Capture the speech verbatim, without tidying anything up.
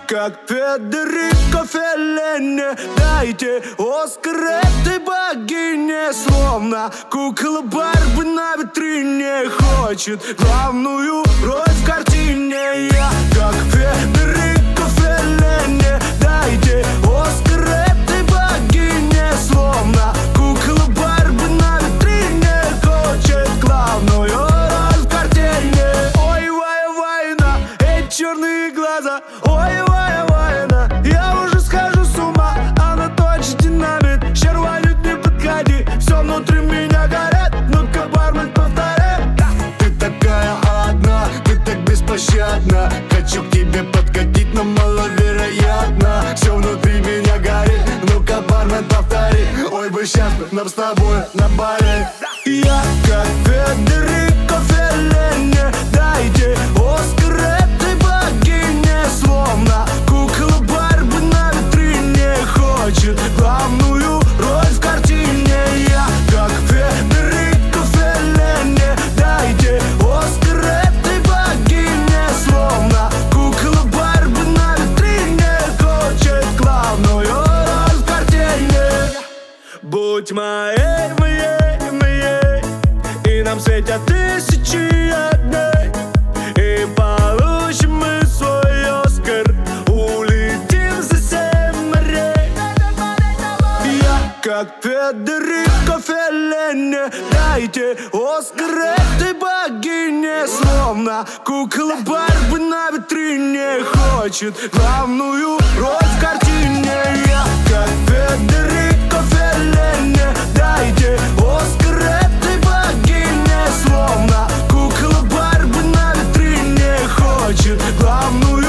как Федерико Феллини. Дайте Оскар этой богине. Словно кукла Барби на витрине хочет главную роль в картине. Я как Федерико Феллини. Дайте Оскар этой богине. Словно кукла Барби на витрине хочет главную роль в картине. Ой, вай, вайна, эти черные глаза. Ой, вай, вайна, я уже схожу с ума. Она точно динамит, червонит, не подходи. Все внутри меня горит, ну-ка, бармен, повторяй. Ты такая одна, ты так беспощадна. Хочу к тебе подкатить, но маловероятно. Все внутри меня горит, ну-ка, бармен, повтори. Ой, бы сейчас нам с тобой на баре. Я как Федерико Феллини. Дайте Оскар этой богине. Словно кукла Барби на витрине хочет главную роль в картине. Я как Федерико Феллини. Дайте Оскар этой богине. Словно кукла Барби на витрине хочет главную роль в картине. Будь моей, моей, моей, и нам светят тысячи огней. И получим мы свой Оскар, улетим за семь морей. Я как Федерико Феллини. Дайте Оскар этой богине. Словно кукла Барби на витрине хочет главную роль в картине. Я как Федерико Феллини. Дайте Оскар этой богине. Словно кукла Барби на витрине хочет главную